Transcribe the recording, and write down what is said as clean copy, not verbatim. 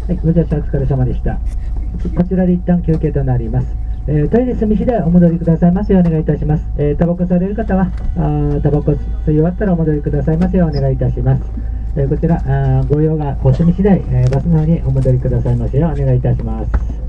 はい、ご乗車お疲れ様でした。こちらで一旦休憩となります。トイレ済み次第お戻りくださいませ。お願いいたします。タバコされる方は、タバコ吸い終わったらお戻りくださいませ。お願いいたします。こちら、ご用がお済み次第、バスの方にお戻りくださいませ。お願いいたします。